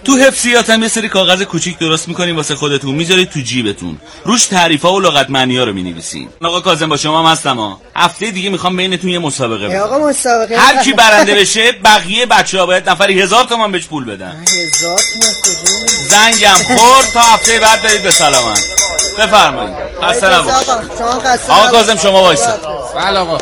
تو حفظیات هم یه سری کاغذ کوچیک درست میکنین واسه خودتون، میذارید تو جیبتون، روش تعریفا و لغت معنی‌ها رو مینویسین. آقا کاظم با شما هم هستم ها. هفته دیگه میخوام بینتون یه مسابقه بدم. آقا مسابقه هر کی برنده بشه بقیه بچه‌ها باید نفری 1000 تومان بهش پول بدن. 1000 تومان؟ زنگم خورد، تا هفته بعد برید به سلامت. بفرمایید. خسته نباشید. آقا کاظم شما وایسا. بله آقا.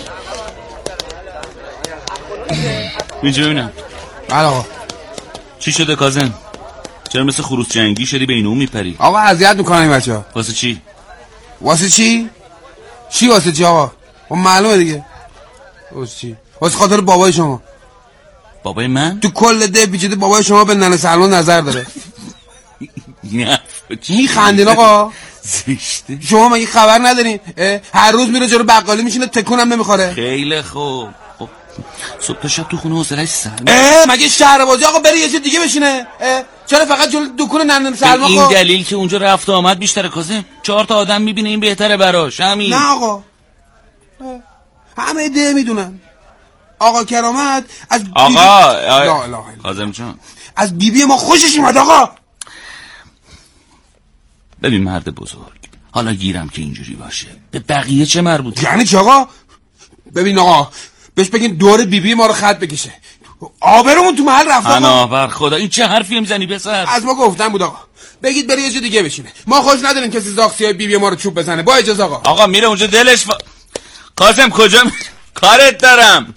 اینجا ببینم. بله آقا. چی شده کاظم؟ چرا مثل خروس جنگی شدی بین اون میپری؟ آقا اذیت میکنن این بچه‌ها. واسه چی؟ واسه چی؟ چی واسه چی آقا؟ خب معلومه دیگه. واسه چی؟ واسه خاطر بابای شما. بابای من؟ تو کل ده پیچیده بابای شما به ننه سلمان نظر داره. نه میخندین آقا؟ زشته. شما مگه خبر ندارین؟ هر روز میره جلو بقالی میشینه تکونم نمیخوره. خیلی خوب. خب صبح تا شب تو خونه حوصله‌اش سر مگه شهر بازی آقا بره یه چیز دیگه بشینه؟ چرا فقط جلو دکون ننه سلمان؟ این دلیل که اونجا رفت و آمد بیشتره کاظم. 4 تا آدم میبینه این بهتره براش. همین. نه آقا. همه ده میدونن. آقا کرامت از آقا کاظم جان از بیبی ما خوشش اومد آقا. ببین مرد بزرگ، حالا گیرم که اینجوری باشه، به بقیه چه مربوطه؟ یعنی چی آقا؟ ببین آقا بهش بگین دور بیبی ما رو خط بکشه. آبرومون تو محل رفت آقا. انا بر خدا این چه حرفی میزنی پسر؟ از ما گفتن بود آقا. بگید بره یه جا دیگه بشینه. ما خوش نداریم کسی زاغسیای بیبی ما رو چوب بزنه. با اجازه آقا. آقا میره اونجا دلش کاظم کجا کارت دارم.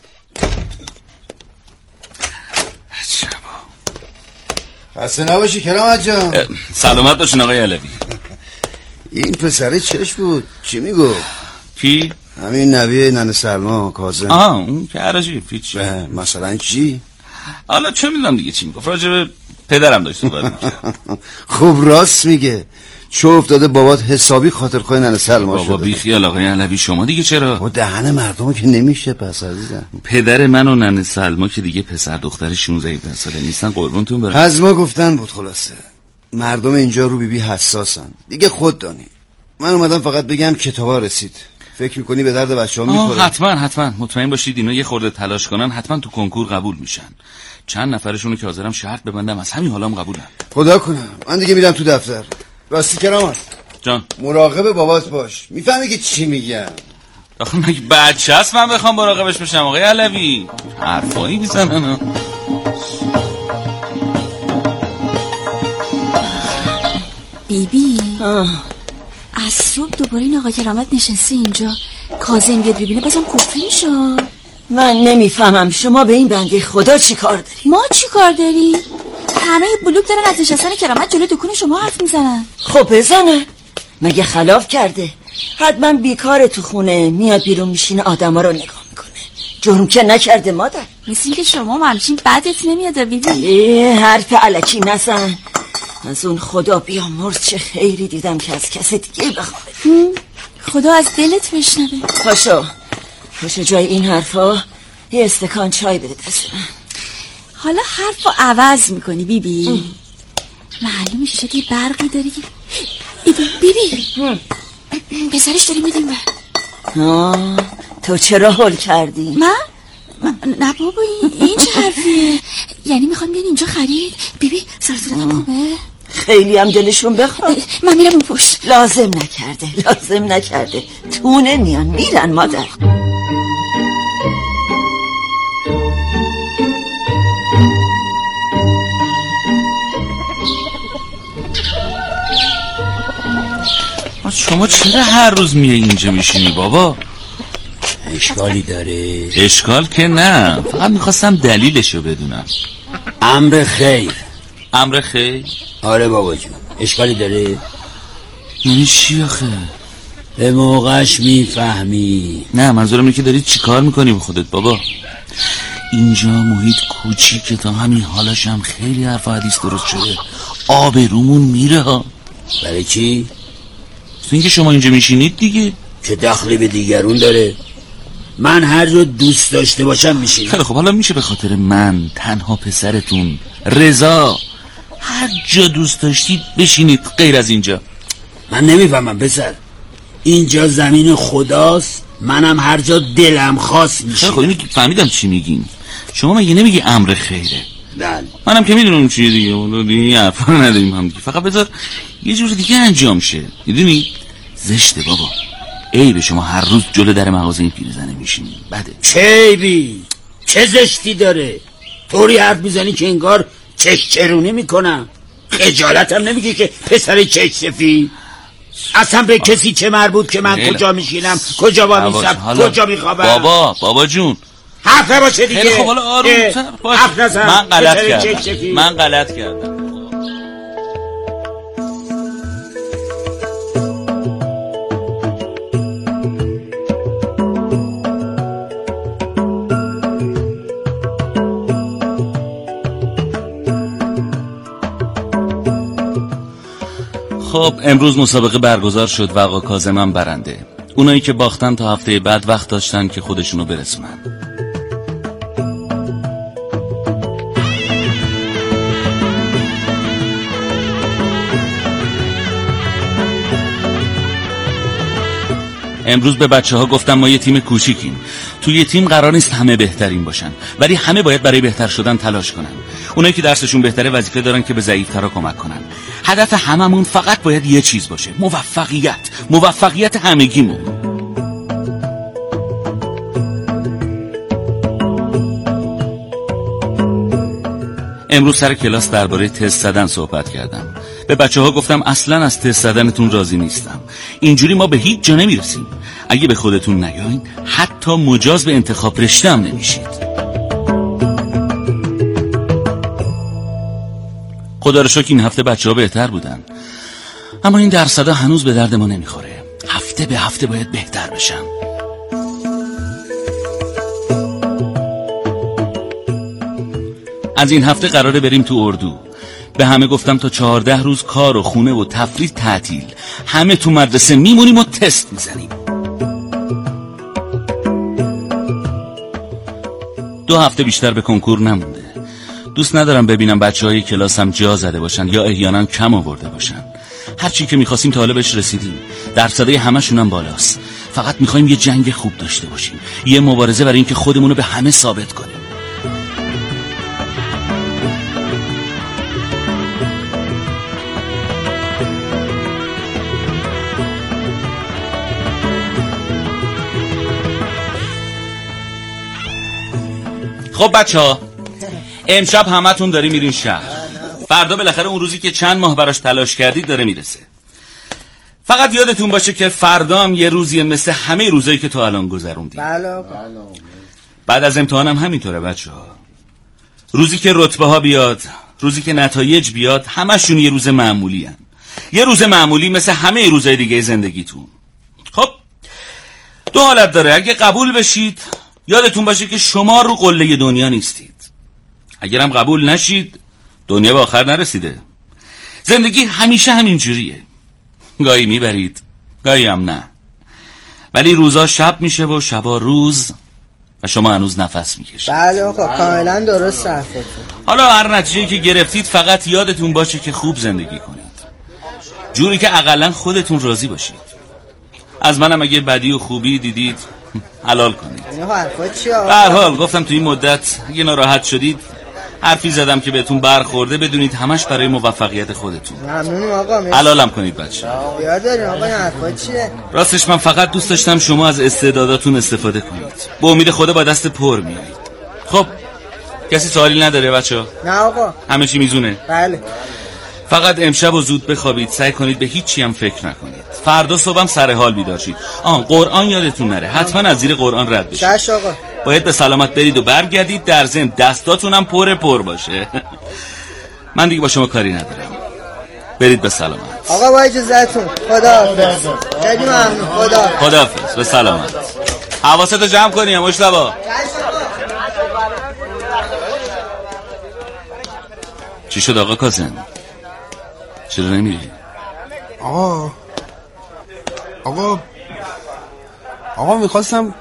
خسته نباشی کرامت جان. سلامت باشین آقای علوی. این پسره چش بود؟ چی میگو؟ کی؟ همین نوی ننه سلمان کاظم. اون که عراجی پیچ. مثلا چی؟ حالا چه میدونم دیگه چی میگفت. راجع به پدرم داشت صحبت می‌کرد. خوب راست میگه. چه افتاده بابات حسابی خاطرخواه ننه سلمان شده. بابا بیخیال آقای علوی شما دیگه چرا؟ و دهن مردمو که نمیشه پس عزیزم. پدر من و ننه سلما که دیگه پسر دختر 16 ساله نیستن قربونتون برم. از ما گفتن بود خلاصه. مردم اینجا رو بیبی حساسن. دیگه خود دانی. من اومدم فقط بگم کتابا رسید. فکر میکنی به درد بچه‌ها میخوره؟ حتما مطمئن باشید اینا یه خورده تلاش کنن حتما تو کنکور قبول میشن. چند نفرشونو که حاضرم شرط ببندم از همین حالام قبولن. خدا کنم. من دیگه میرم تو دفتر. راستی کرامت جان مراقب بابات باش. میفهمی که چی میگم؟ آخه مگه بچه هست من بخوام مراقبش بشم آقای علوی؟ حرفایی میزنن. بیبی از صبح دوباره این آقای کرامت نشسته اینجا. کاظم بیاد ببینه بازم کفری میشه. من نمیفهمم شما به این بنده خدا چی کار داری؟ ما چی کار داریم؟ همه بلوک دارن از نشستن کرامت جلو دکون شما حرف میزنن. خب بزنن. مگه خلاف کرده؟ حتما بیکاره تو خونه میاد بیرون میشینه آدما رو نگاه میکنه. جرم که نکرده مادر. مثل این که شما همچین بدت نمیاد بیبی. حرف الکی نزن. از اون خدا بیامرز چه خیری دیدم که از کسی دیگه بخواد. خدا از دلت بشنوه. پاشو جای این حرفا یه استکان چای بده دست من. حالا حرفو عوض میکنی بیبی. معلومه شد یه برقی داری که بیبی پسرش داری میدیم بر. تو چرا هول کردی؟ من؟ نه بابا این چه حرفیه؟ یعنی میخوان بیان اینجا خرید؟ بیبی سرطانم خوبه؟ خیلی هم دلشون بخواد. من میرم اون پشت. لازم نکرده تونه میان میرن مادر. شما چرا هر روز میای اینجا میشینی بابا؟ اشکالی داره؟ اشکال که نه، فقط میخواستم دلیلشو بدونم. امر خیر. امر خیر؟ آره بابا جون. اشکالی داره؟ این چی آخه؟ به موقعش میفهمی. نه منظورم اینه که داری چی کار میکنی به خودت بابا؟ اینجا محیط کوچیکه تا همین حالاش هم خیلی حرف و حدیث درست شده. آبرومون میره ها. برای چی؟ تو اینکه شما اینجا میشینید دیگه. چه دخلی به دیگرون داره؟ من هر جا دوست داشته باشم میشینم. خیلی خب حالا میشه به خاطر من تنها پسرتون رضا هر جا دوست داشتید بشینید غیر از اینجا؟ من نمیفهمم پسر. اینجا زمین خداست، منم هر جا دلم خواست میشینم. خیلی خب فهمیدم چی میگین. شما مگه نمیگی امر خیره؟ بله منم که میدونم چیه دیگه، این حرفا نداریم هم دیگه. فقط بذار یه جور دیگه انجام شه. میدونی زشته بابا، عیب شما هر روز جلو در مغازه این پیرزنه میشینی. بده. چه عیبی؟ چه زشتی داره؟ طوری حرف میزنی که انگار چشچرونی میکنم. خجالت هم نمیگی که پسر چش سفید؟ اصلا به کسی چه مربوط که من کجا میشینم، کجا با میسم، کجا میخوابم؟ بابا جون حرف نباشه دیگه. خیلی خب حالا آروم‌تر باش. من غلط کردم. خب امروز مسابقه برگزار شد و آقا کاظم هم برنده. اونایی که باختن تا هفته بعد وقت داشتن که خودشونو برسونن. امروز به بچه‌ها گفتم ما یه تیم کوچیکیم. توی یه تیم قرار نیست همه بهترین باشن، ولی همه باید برای بهتر شدن تلاش کنن. اونایی که درسشون بهتره وظیفه دارن که به ضعیف‌ترا کمک کنن. هدف هممون فقط باید یه چیز باشه، موفقیت همگیمون. امروز سر کلاس درباره تست زدن صحبت کردم. به بچه‌ها گفتم اصلاً از تست زدنتون راضی نیستم. اینجوری ما به هیچ جا نمیرسیم. اگه به خودتون نیاین حتی مجاز به انتخاب رشته هم نمیشید. خدا رو شکر این هفته بچه‌ها بهتر بودن، اما این درصدا هنوز به درد ما نمیخوره. هفته به هفته باید بهتر بشن. از این هفته قراره بریم تو اردو. به همه گفتم تا 14 روز کار و خونه و تفریح تعطیل. همه تو مدرسه میمونیم و تست میزنیم. 2 هفته بیشتر به کنکور نمونده. دوست ندارم ببینم بچه‌های کلاسم جا زده باشن یا احیانا کم آورده باشن. هر چی که می‌خواستیم تا حالا بهش رسیدیم. درصدای همشون هم بالاست. فقط می‌خوایم یه جنگ خوب داشته باشیم. یه مبارزه برای اینکه خودمون رو به همه ثابت کنیم. خب بچه‌ها، امشب همتون داری میرین شهر. فردا بالاخره اون روزی که چند ماه براش تلاش کردید داره میرسه. فقط یادتون باشه که فردا هم یه روزیه مثل همه روزایی که تو الان گذروندید. بله. بعد از امتحان هم همینطوره بچه‌ها. روزی که رتبه ها بیاد، روزی که نتایج بیاد، همشون یه روز معمولی هن. یه روز معمولی مثل همه روزای دیگه زندگیتون. خب 2 حالت داره. اگه قبول بشید یادتون باشه که شما رو قله دنیا نیستید. اگرم قبول نشید دنیا به آخر نرسیده. زندگی همیشه همینجوریه. گاهی میبرید، گاهی هم نه. ولی روزا شب میشه و شبا روز و شما هنوز نفس میکشید. بله آقا کاملا درست حرفتون. حالا هر نتیجه‌ای که گرفتید فقط یادتون باشه که خوب زندگی کنید. جوری که اقلن خودتون راضی باشید. از منم اگه بدی و خوبی دیدید حلال کنید. به هر حال گفتم توی این مدت اگه ناراحت شدید حرفی زدم که بهتون برخورده بدونید همش برای موفقیت خودتون. ممنونم آقا. حلالم کنید بچه. یاد دارین آقا این حرفا چیه؟ راستش من فقط دوست داشتم شما از استعداداتون استفاده کنید. به امید خدا با دست پر میایید. خب کسی سوالی نداره بچه؟ نه آقا. همه چی میزونه؟ بله. فقط امشب و زود بخوابید. سعی کنید به هیچی هم فکر نکنید. فردا صبحم سر حال بیدار شید. قرآن یادتون نره. حتما از زیر قرآن رد بشید. چش آقا. باید به سلامت برید و برگردید. در ضمن دستاتون هم پر باشه. من دیگه با شما کاری ندارم. برید به سلامت. آقا با اجازهتون. خداحافظ. خیلی ممنون. خداحافظ. به سلامت. حواستو جمع کنی مشتبه. چی شد آقا کاظم؟ چرا نمیری؟ آقا میخواستم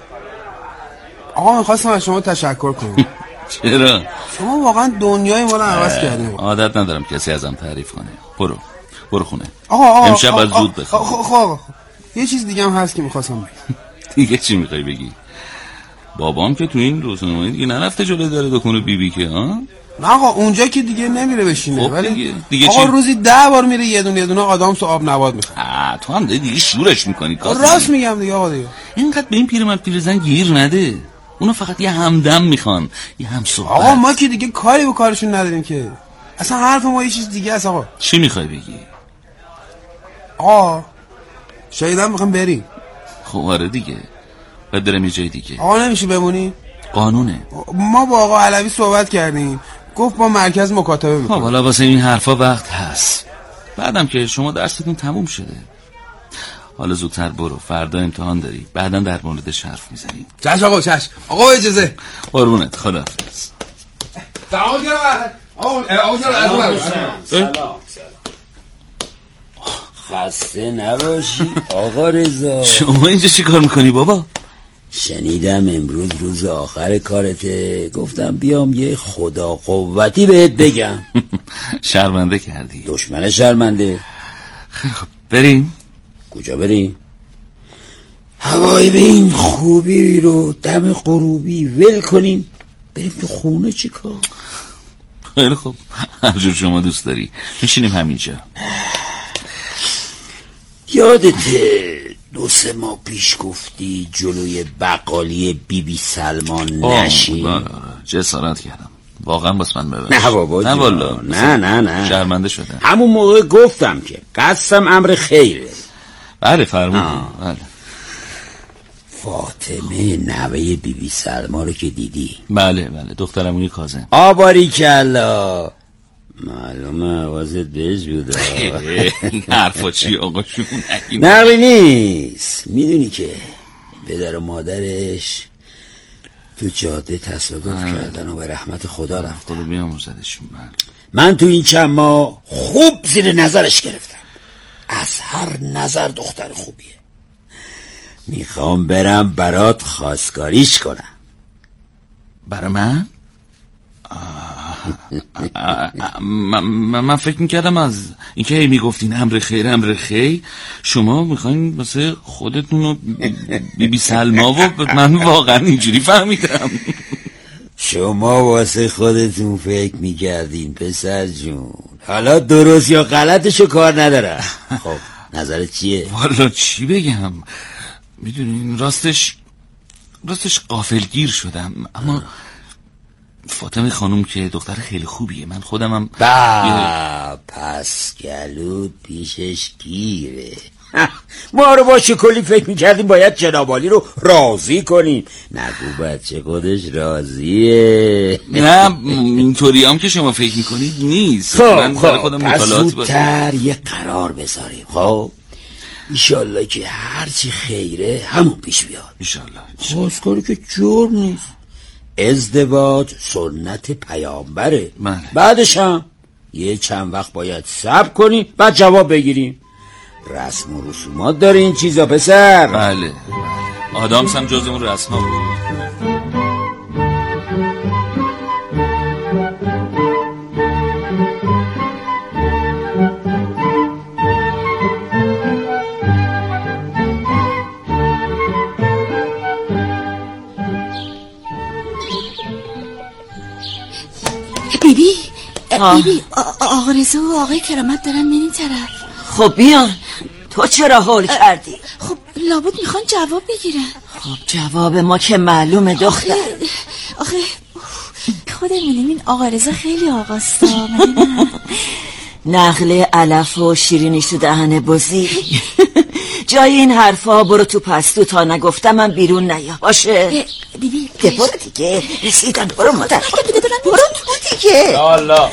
از شما تشکر کنم. چرا؟ شما واقعا دنیای ما رو عوض کردیم. عادت ندارم کسی ازم تعریف کنه. برو خونه. امشب باید زود بخواب. خب یه چیز دیگه هم هست که میخواستم بگم. دیگه چی میخوای بگی؟ بابام که تو این روزنامه دیگه نرفته جلوی در دکون بیبی که ها؟ آقا اونجا که دیگه نمیره بشینه. خب ولی دیگه آقا چی؟ روزی 10 بار میره یه دونه آدامس و آب نبات میخوره. تو هم دیگه شورش میکنی. راست میگم دیگه آقا دیگه. اینقدر به این پیرمرد پیرزن گیر نده. اونا فقط یه همدم میخوان، یه هم صحبت. آقا ما که دیگه کاری به کارشون نداریم که. اصلا حرف ما یه چیز دیگه است آقا. چی میخوای بگی؟ آقا شایدم میخوام بریم. خب آره دیگه، باید برم یه جای دیگه. آقا نمیشه بمونی؟ قانونه. ما با آقا علوی صحبت کردیم، گفت با مرکز مکاتبه میکنه. خب حالا واسه این حرفا وقت هست. بعدم که شما درستون تموم شده، حالا زودتر برو، فردا امتحان داری، بعدا در موردش حرف میزنیم. چش آقا چش. آقا اجازه. قربونت، خداحافظ. سلام. خسته نباشی آقا رضا. شما اینجا چی کار میکنی بابا؟ شنیدم امروز روز آخر کارته، گفتم بیام یه خدا قوتی بهت بگم. شرمنده کردی. دشمن شرمنده. خیلی خب بریم. کجا بریم؟ هوای به این خوبی رو دم غروبی ول کنیم بریم تو خونه. چی کار؟ خیلی خب، هر جور شما دوست داری. میشینیم همینجا. یادته 2-3 ماه پیش گفتی جلوی بقالی بی سلمان نشین؟ جسارت کردم واقعا، باس من ببخش. نه بابا نه والا، نه شرمنده شدم. همون موقع گفتم که قسم امر خیره. بله فرمودید. بله. فاطمه نوه بی سلمان رو که دیدی؟ بله دخترموی کاظم. آباریکلا. معلومه آوازت بهش بوده. این حرفا چی آقا شون؟ نقلی نیست. میدونی که پدر و مادرش تو جاده تصادف کردن و به رحمت خدا رفتن. خدا بیامرزدشون. من تو این چند ماه خوب زیر نظرش گرفتم. از هر نظر دختر خوبیه. میخوام برم برات خواستگاریش کنم. برای من؟ من فکر میکردم از اینکه هی میگفتین امر خیر شما میخواین واسه خودتون و بی سلما و من واقعا اینجوری فهمیدم. شما واسه خودتون فکر میکردین پسر جون. حالا درست یا غلطشو کار ندارم. خب نظرت چیه؟ والا چی بگم، میدونین راستش غافلگیر شدم. اما فاطمه خانم که دختر خیلی خوبیه، من خودمم پس گلود پیشش گیره. ما رو با شکلی فکر میکردیم باید جنابالی رو راضی کنیم. نگو بچه خودش راضیه. نه اینطوری هم که شما فکر میکنید نیست. من خودم مطالعاتی زودتر یه قرار بذاریم. خب ایشالله که هرچی خیره همون پیش بیاد. ایشالله. خواستگاری که جرم نیست. ازدواج سنت پیامبره. بعدش هم یه چند وقت باید صبر کنیم بعد جواب بگیریم. رسم و رسومات داره این چیزا پسر. بله آدامس هم جز اون رسما بود. بیبی آقا رضا و آقای کرامت دارن میرین طرف. خب بیان. تو چرا حال کردی؟ خب لابد میخوان جواب بگیرن. خب جواب ما که معلومه دختر. آخه خودمونیم این آقا رضا خیلی آقاستا. نقل علف و شیرینیش تو دهن بزی. جای این حرفا برو تو پستو، تا نگفتم من بیرون نیا. باشه بیبی برو دیگه. رسیدن برو مادر. برو تو دیگه. یا الله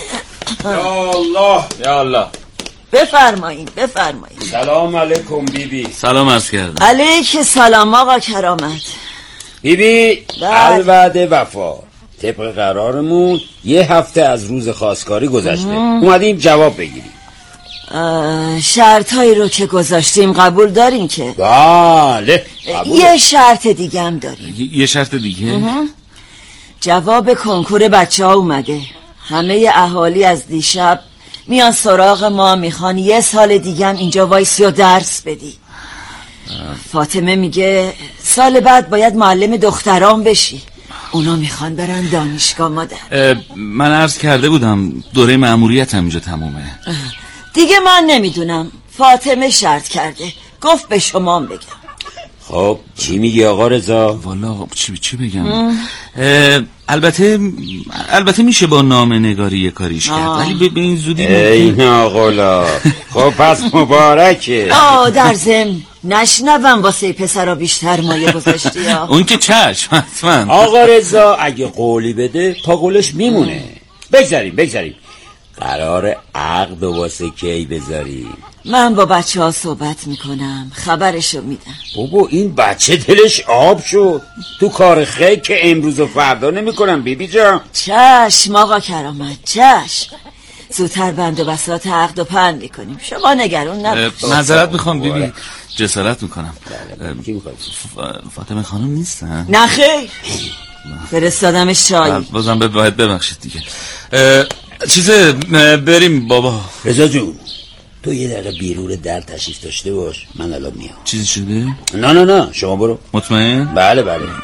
یا الله. بفرمایین. سلام علیکم بیبی. سلام عرض کردم. علیک سلام آقا کرامت. بیبی الوعده وفا. طبق قرارمون یه هفته از روز خواستگاری گذشته. اومدیم جواب بگیریم. شرط هایی رو که گذاشتیم قبول داریم که؟ بله قبول. یه شرط دیگه هم داریم. یه شرط دیگه؟ جواب کنکور بچه ها اومده. همه اهالی از دیشب میان سراغ ما، میخوان یه سال دیگه هم اینجا وایسی و درس بدی. فاطمه میگه سال بعد باید معلم دختران بشی. اونا میخوان برن دانشگاه مادر. من عرض کرده بودم دوره مأموریتم اینجا تمومه. دیگه من نمیدونم، فاطمه شرط کرده، گفت به شما بگم. خب چی میگی آقا رضا؟ والا چی بگم؟ البته میشه با نامه نگاری یه کاریش کرد، ولی به این زودی این آقالا. خب پس مبارکه. در ضمن نشنوم واسه پسرا بیشتر مایه گذاشتی. اون که چشم حتما. آقا رضا اگه قولی بده تا قولش میمونه. بگذاریم قرار عقد و واسه کی بذاری؟ من با بچه ها صحبت میکنم، خبرشو میدم. بابا این بچه دلش آب شد، تو کار خیلی که امروز و فردا نمیکنم بیبی جان. چشم آقا کرامت، چشم. زودتر بند و بساط عقد و پند میکنیم، شما نگران نباش. معذرت میخوام بیبی، جسارت میکنم. فاطمه خانم نیستن؟ نه خیر، فرستادمش چای. بازم باید ببخشید دیگه. بریم بابا. رضا جون تو یه دقیقه بیرون در تشریف داشته باش، من الان میام. چیزی شده؟ نه شما برو. مطمئن؟ بله.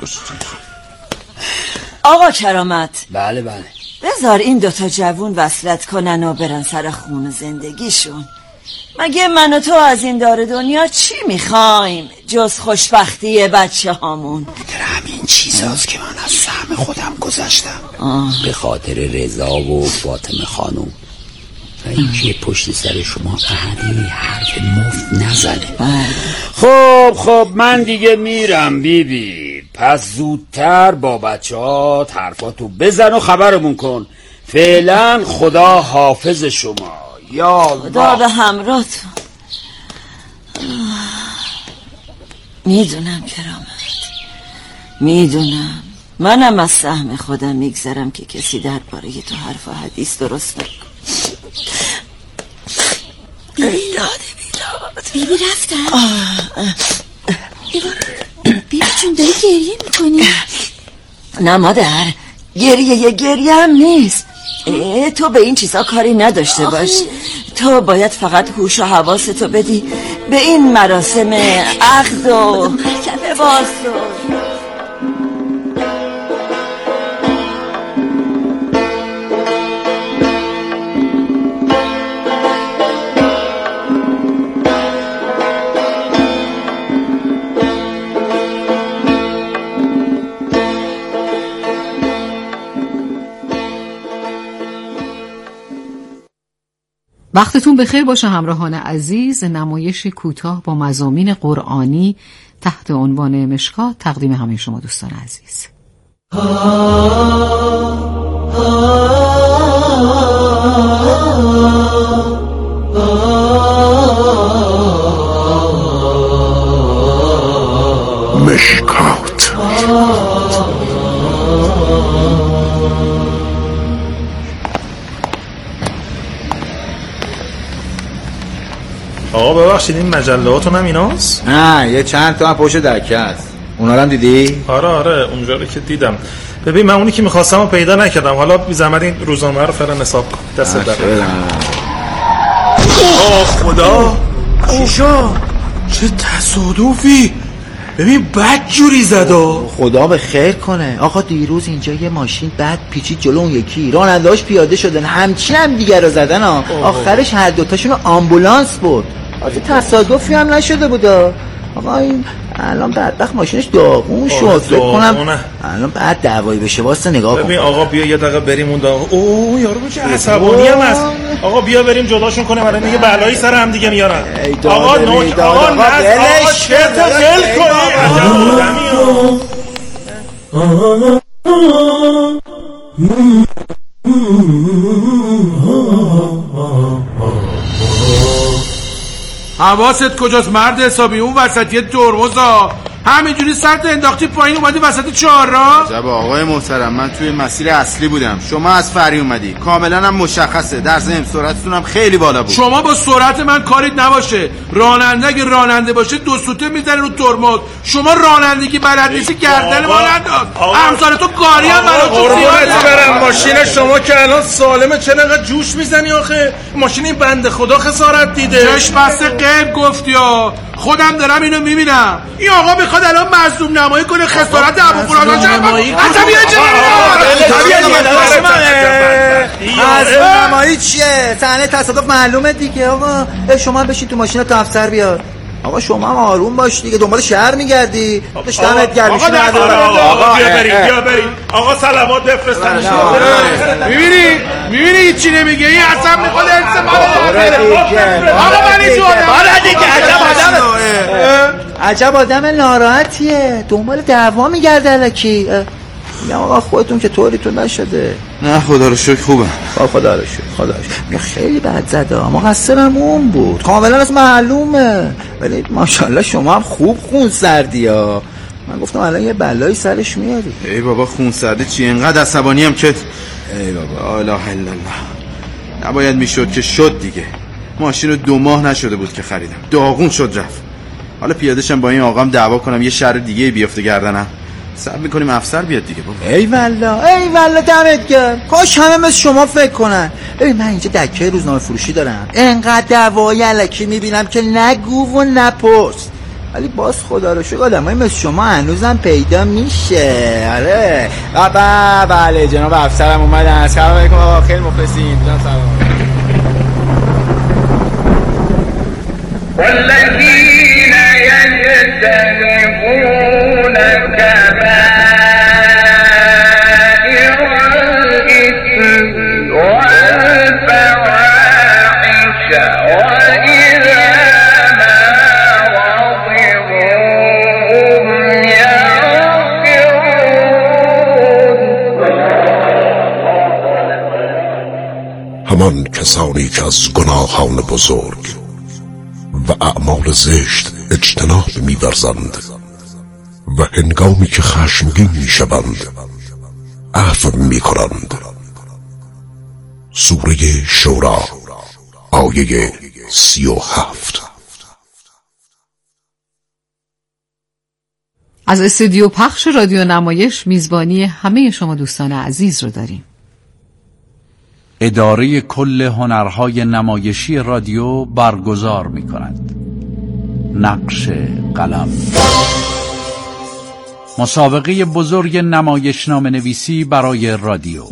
آقا کرامت. بله. بذار این دوتا جوون وصلت کنن و برن سر خون زندگیشون. مگه من و تو از این دار دنیا چی میخوایم جز خوشبختی بچه هامون؟ همین چیزاست که من از سهم خودم گذاشتم به خاطر رضا و فاطمه خانم. و اینکه پشت سر شما اهلی حرف مفت نزنه. خب من دیگه میرم بیبی. پس زودتر با بچه ها حرفاتو بزن و خبرمون کن. فعلا خدا حافظ شما. یا الله. خدا به همراهتون. میدونم کرامت، میدونم منم از سهم خودم میگذرم که کسی درباره تو حرف و حدیث درست نکن. بیبی رفتن؟ بیبی چون داری گریه میکنی؟ نه مادر، گریه هم نیست. تو به این چیزا کاری نداشته باش. تو باید فقط هوش و حواستو بدی به این مراسم عقد و لباس و وقتتون بخیر باشه همراهان عزیز. نمایش کوتاه با مضامین قرآنی تحت عنوان مشکات تقدیم همه شما دوستان عزیز. مشکات. آقا ببخشید این مجلاتون هم ایناست؟ نه یه چند تا هم پشت دکه هست. اونا رو هم دیدی؟ آره اونجا رو که دیدم. ببین من اونی که میخواستم رو پیدا نکردم. حالا بی زحمت این روزنامه رو فعلا حساب کن. دست در خدا ایشا چه تصادفی. ببین بد جوری زدا. خدا به خیر کنه. آقا دیروز اینجا یه ماشین بد پیچید جلو اون یکی، راننده‌اش پیاده شدن، همچین هم دیگه رو زدن. آخرش هر دوتاشون آمبولانس بود. البته تصادفی هم نشده بودا. آقا این الان بدبخت ماشینش داغون شد. فکر کنم الان بعد دعوایی بشه. واسه نگاه کن. ببین آقا بیا یه دقیقه بریم اون اوه یارو چه عصبانی هم است. آقا بیا بریم جداشون کنه، برای میگه بلایی سر هم دیگه میارن. آقا نوک آقا ولش کن ول حواست کجاست مرد حسابی؟ اون وسط یه ترمزا همینجوری سرت انداختی پایین اومدی وسط چهارراه. جب آقای محترم من توی مسیر اصلی بودم، شما از فری اومدی. کاملا هم مشخصه. در ضمن سرعتتون هم خیلی بالا بود. شما با سرعت من کاریت نباشه. راننده اگه راننده باشه دو سوته میزنه رو ترمز. شما رانندگی بلد نیستی گردن ما ننداز. امثال تو کاری هم براتون زیاده. برم ماشین شما که الان سالمه چه نقدر جوش میزنی آخه؟ ماشین این بنده خدا خسارت دیده. چشم بسته غیب گفتی ها. خودم دارم اینو میبینم. این آقا میخواد الان مظلوم نمایی کنه خسارت ابوقرانا جان. اصلا بیا مظلوم نمایی چیه؟ صحنه تصادف معلومه دیگه. آقا شما بشین تو ماشین تا افسر بیاد. آقا شما هم آروم باش دیگه، دنبال شهر میگردی. داشتمت گرمیشو نداره. آقا بیا بریم. آقا صلوات بفرستن. میبینی هیچی نمیگه. این اصلا میخواد استفاده بره. آقا من تو عجب آدم ناراحتیه، دنبال دعوا میگرده الکی. میگم آقا خودتون که طوریتون نشده. نه خدا رو شکر خوبم. خدا رو شکر. خیلی بد زده، مقصرم اون بود، کاملا از معلومه. ولی ماشاءالله شما هم خوب خون سردی ها. من گفتم الان یه بلایی سرش میاری. ای بابا خون سرده چی؟ اینقدر عصبانی هم که ای بابا الا الا الله. نباید میشد که شد دیگه. ماشین رو 2 ماه نشده بود که خریدم، داغون شد رفت. حالا پیاده‌شم با این آقام دعوا کنم یه شهر دیگه بیفته گردنم. صبر میکنیم افسر بیاد دیگه بابا. ای والله دمت گرم. کاش همه مثل شما فکر کنن. ببین من اینجا دکه روزنامه فروشی دارم، انقدر دعوای الکی میبینم که نگو و نپرس. ولی باز خدا رو شکر آدمای مثل شما هنوزم پیدا میشه. آره بله جناب افسرم اومدن. سلام علیکم آقا، خیلی مخلصیم. جان سلام. والذين يجتنبون كبائر الإثم والفواحش وإذا ما غضبوا هم يغفرون. همان کسانی که از گناهان بزرگ و اعمال زشت اجتناب می‌ورزند و هنگامی که خشمگین می‌شوند عفو می‌کنند. سوره شورا آیه 37. از استودیو پخش رادیو نمایش میزبانی همه شما دوستان عزیز رو داریم. اداره کل هنرهای نمایشی رادیو برگزار می‌کند. نقش قلم، مسابقه بزرگ نمایشنامه نویسی برای رادیو.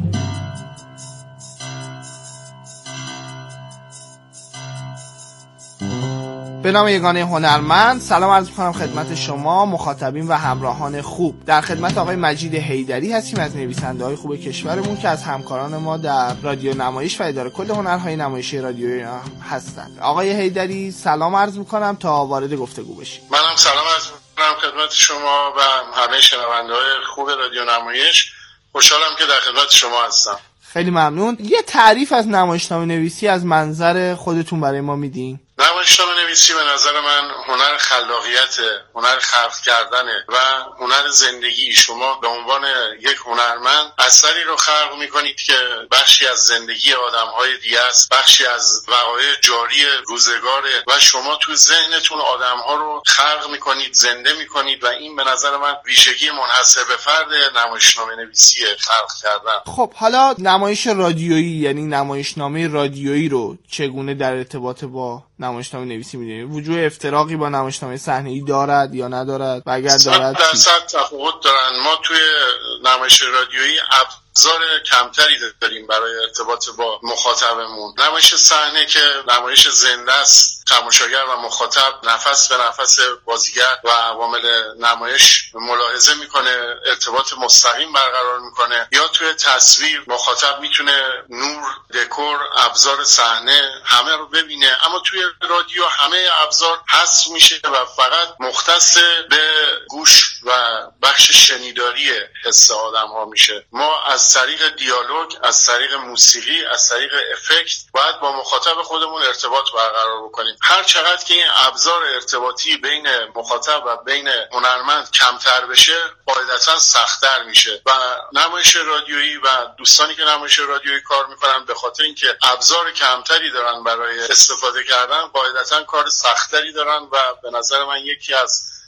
به نام یگانه هنرمند سلام عرض می‌کنم خدمت شما مخاطبین و همراهان خوب. در خدمت آقای مجید حیدری هستیم از نویسنده‌های خوب کشورمون که از همکاران ما در رادیو نمایش و اداره کل هنرهای نمایشی رادیویی هستند. آقای حیدری سلام عرض می‌کنم تا وارد گفتگو بشیم. منم سلام عرض می‌کنم خدمت شما و همه شنونده‌های خوب رادیو نمایش. خوشحالم که در خدمت شما هستم. خیلی ممنون. یه تعریف از نمایشنامه نویسی از منظر خودتون برای ما میدین؟ نمایشنامه نویسی به نظر من هنر خلاقیت، هنر خلق کردنه و هنر زندگی. شما به عنوان یک هنرمند اثری رو خلق میکنید که بخشی از زندگی آدمهای دیگه است، بخشی از وقایع جاری روزگاره و شما تو ذهنتون آدمها رو خلق میکنید، زنده میکنید و این به نظر من ویژگی منحصر به فرد نمایشنامه نویسی خلق کردن. خب حالا نمایش رادیویی یعنی نمایشنامه رادیویی رو چگونه در ارتباط با نمایشنامه نویسی می‌دونید؟ وجود افتراقی با نمایشنامه صحنه‌ای دارد یا ندارد و اگر دارد 100% تفاوت دارن. ما توی نمایش رادیویی ابزار کمتری داریم برای ارتباط با مخاطبمون. نمایش صحنه که نمایش زنده است، تماشاگر و مخاطب نفس به نفس بازیگر و عوامل نمایش ملاحظه میکنه، ارتباط مستقیم برقرار میکنه. یا توی تصویر مخاطب میتونه نور، دکور، ابزار صحنه همه رو ببینه، اما توی رادیو همه ابزار حذف میشه و فقط مختص به گوش و بخش شنیداری حس آدم ها میشه. ما از طریق دیالوگ، از طریق موسیقی، از طریق افکت باید با مخاطب خودمون ارتباط برقرار بکنیم. هر چقدر که این ابزار ارتباطی بین مخاطب و بین هنرمند کمتر بشه قاعدتا سخت‌تر میشه و نمایش رادیویی و دوستانی که نمایش رادیویی کار میکنن به خاطر اینکه ابزار کمتری دارن برای استفاده کردن قاعدتا کار سخت‌تری دارن و به نظر من یکی از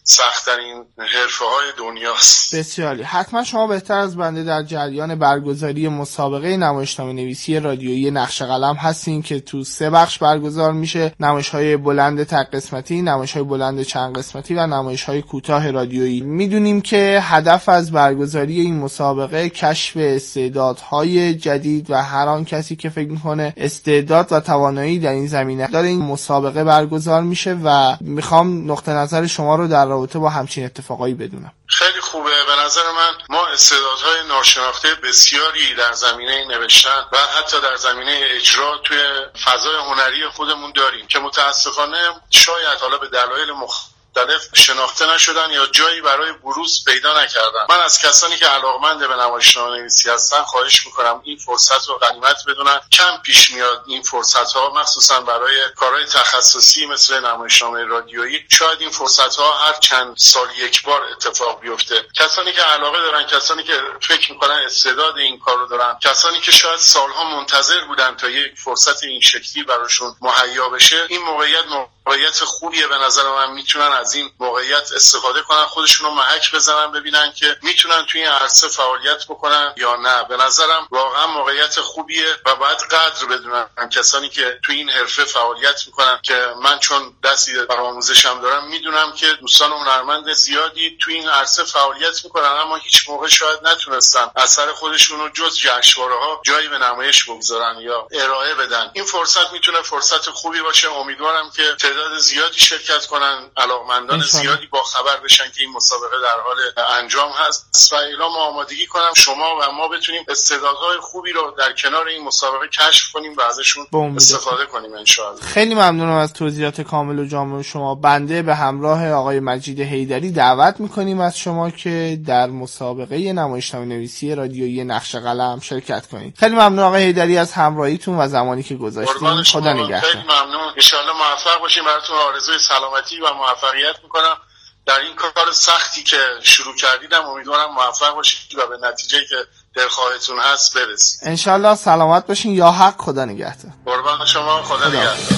سخت‌ترین حرفه‌های دنیاست. بسیاری. حتما شما بهتر از بنده در جریان برگزاری مسابقه نمایشنامه نویسی رادیویی نقش قلم هستین که تو 3 بخش برگزار میشه: نمایش‌های بلند تک قسمتی، نمایش‌های بلند چند قسمتی و نمایش‌های کوتاه رادیویی. میدونیم که هدف از برگزاری این مسابقه کشف استعدادهای جدید و هر آن کسی که فکر می‌کنه استعداد و توانایی در این زمینه داره این مسابقه برگزار میشه و میخوام نقطه نظر شما رو در رابطه با همچین اتفاقایی بدونم. خیلی خوبه. به نظر من ما استعدادهای ناشناخته بسیاری در زمینه نوشتن و حتی در زمینه اجرا توی فضای هنری خودمون داریم که متاسفانه شاید حالا به دلایل مختلف شناخته نشدن یا جایی برای بروز پیدا نکردن. من از کسانی که علاقمند به نمایشنامه نویسی هستن خواهش میکنم این فرصت رو غنیمت بدونن. کم پیش میاد این فرصت ها، مخصوصا برای کارهای تخصصی مثل نمایشنامه رادیویی. شاید این فرصت ها هر چند سال یک بار اتفاق بیفته. کسانی که علاقه دارن، کسانی که فکر میکنن استعداد این کار رو دارن، کسانی که شاید سالها منتظر بودن تا یک فرصت این شکلی براشون مهیا بشه، این موقعیت خوبیه. به نظر من میتونن از این موقعیت استفاده کنن، خودشون رو محک بزنن، ببینن که میتونن توی این عرصه فعالیت بکنن یا نه. به نظرم واقعا موقعیت خوبیه و باید قدر بدونن کسانی که توی این حرفه فعالیت میکنن که من چون دستی در آموزشم دارم میدونم که دوستان هنرمند زیادی توی این عرصه فعالیت میکنن اما هیچ موقع شاید نتونستن اثر خودشون رو جز جشنواره‌ها جایی به نمایش بگذارن یا ارائه بدن. این فرصت میتونه فرصت خوبی باشه. امیدوارم که تعداد زیادی شرکت کنن، علاقمندان زیادی با خبر بشن که این مسابقه در حال انجام هست و اعلام آمادگی کنم شما و ما بتونیم استعدادهای خوبی رو در کنار این مسابقه کشف کنیم و ازشون استفاده کنیم ان شاء الله. خیلی ممنونم از توضیحات کامل و جامع شما. بنده به همراه آقای مجید حیدری دعوت میکنیم از شما که در مسابقه نمایشنامه نویسی رادیویی نقش قلم شرکت کنید. خیلی ممنون آقای حیدری از همراهیتون و زمانی که گذاشتین. خدا نگهدار. خیلی ممنون. ان شاء الله موفق باشیم. براتون آرزوی سلامتی و موفقیت میکنم در این کار سختی که شروع کردیدم. امیدوارم موفق باشید و به نتیجه‌ای که دلخواهتون هست برسید. ان شاء الله سلامت باشین. یا حق. خدا نگهدار. قربان شما. خدا نگهدار.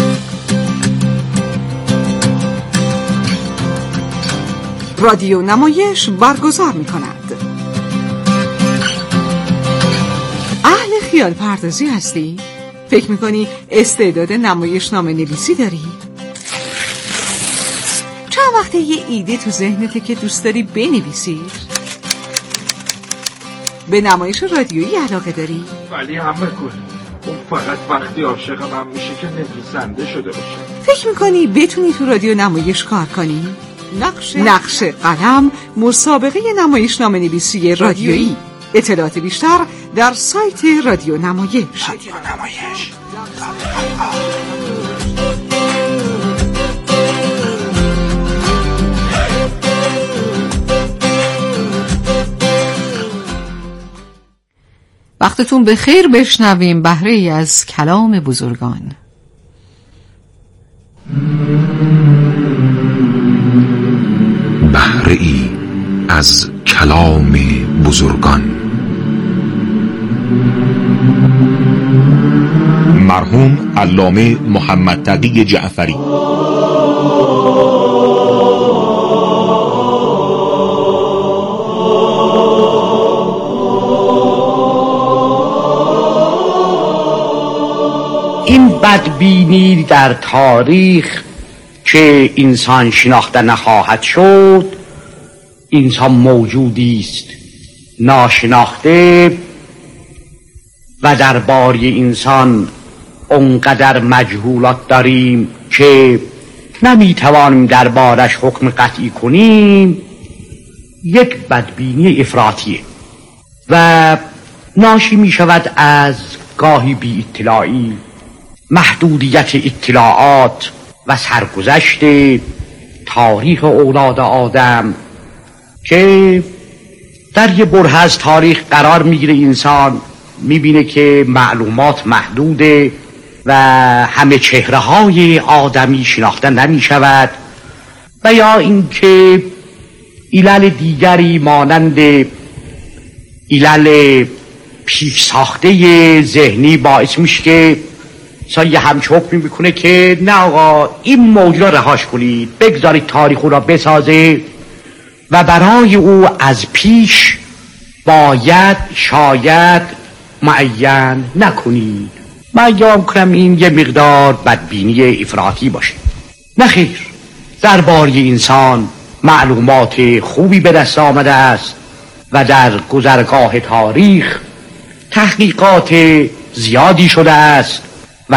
رادیو نمایش برگزار می‌کند. اهل خیال پردازی هستی؟ فکر می‌کنی استعداد نمایشنامه نویسی داری؟ چند وقته یه ایده تو ذهنته که دوست داری بنویسی؟ به نمایش رادیویی علاقه داری؟ ولی همه گل اون فقط وقتی عاشق من میشه که نویسنده شده باشه. فکر می‌کنی بتونی تو رادیو نمایش کار کنی؟ نقش قلم، مسابقه نمایشنامه نویسی رادیویی. اطلاعات بیشتر در سایت رادیو نمایش. وقتتون بخیر. بشنویم بهره ای از کلام بزرگان. بهره ای از کلام بزرگان. مرحوم علامه محمد تقی جعفری. این بدبینی در تاریخ که انسان شناخته نخواهد شد، انسان موجودی است ناشناخته و درباره انسان اونقدر مجهولات داریم که نمیتوانیم دربارش حکم قطعی کنیم. یک بدبینی افراطیه و ناشی می شود از گاهی بی اطلاعی، محدودیت اطلاعات و سرگذشت تاریخ اولاد آدم که در یه بره از تاریخ قرار میگیره. انسان میبینه که معلومات محدوده و همه چهره های آدمی شناخته نمیشود و یا اینکه علل دیگری مانند علل پیش ساخته ذهنی باعث میشه که سایه همچه حکمی میکنه که نه آقا این موضوع را رهاش کنید، بگذارید تاریخ او را بسازه و برای او از پیش باید شاید معین نکنید. من یام کنم این یه مقدار بدبینی افراطی باشه. نه خیر، درباره انسان معلومات خوبی به دست آمده است و در گذرگاه تاریخ تحقیقات زیادی شده است